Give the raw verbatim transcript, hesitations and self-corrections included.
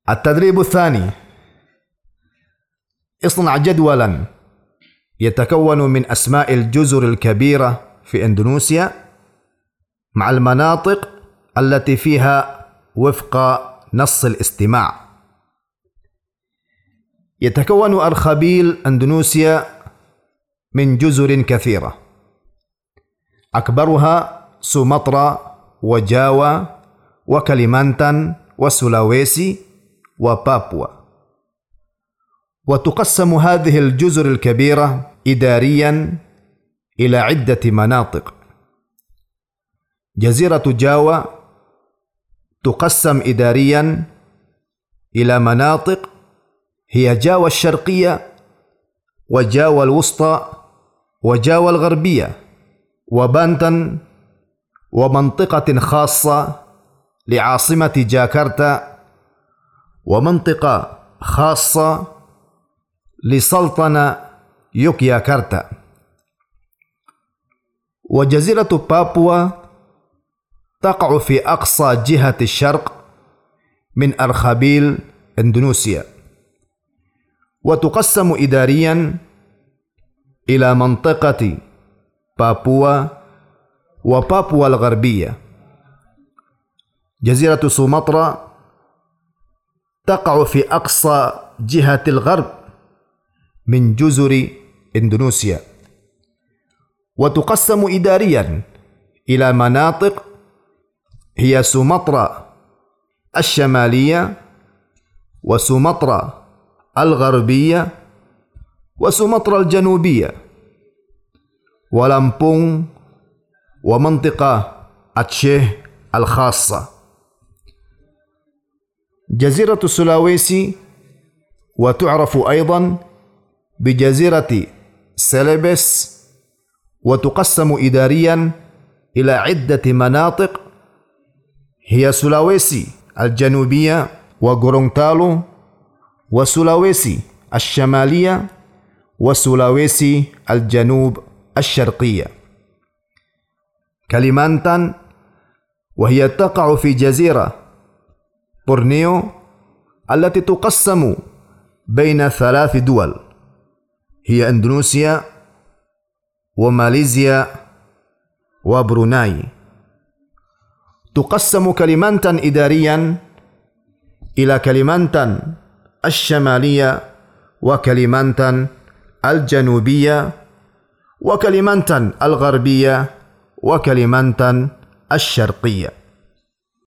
التدريب الثاني: اصنع جدولا يتكون من أسماء الجزر الكبيرة في إندونيسيا مع المناطق التي فيها وفق نص الاستماع. يتكون أرخبيل إندونيسيا من جزر كثيرة، أكبرها سومطرة وجاوا وكاليمانتان وسولاويسي وبابوا. وتقسم هذه الجزر الكبيرة إداريا إلى عدة مناطق. جزيرة جاوا تقسم إداريا إلى مناطق هي جاوا الشرقية وجاوا الوسطى وجاوا الغربية وبانتن، ومنطقة خاصة لعاصمة جاكرتا، ومنطقة خاصة لسلطنة يوكياكرتا. وجزيرة بابوا تقع في أقصى جهة الشرق من أرخبيل إندونيسيا، وتقسم إداريا إلى منطقة بابوا وبابوا الغربية. جزيرة سومطرة تقع في أقصى جهة الغرب من جزر إندونيسيا، وتقسم إداريا إلى مناطق هي سومطرة الشمالية وسومطرة الغربية وسومطرة الجنوبية ولامبونغ ومنطقة أتشه الخاصة. جزيرة سولاويسي وتعرف أيضا بجزيرة سيلبس، وتقسم إداريا إلى عدة مناطق هي سولاويسي الجنوبية وغورونتالو وسولاويسي الشمالية وسولاويسي الجنوب الشرقية. كاليمانتان وهي تقع في جزيرة بورنيو التي تقسم بين ثلاث دول هي إندونيسيا وماليزيا وبروناي. تقسم كاليمانتان إداريا إلى كاليمانتان الشمالية وكاليمانتان الجنوبية وكاليمانتان الغربية وكاليمانتان الشرقية.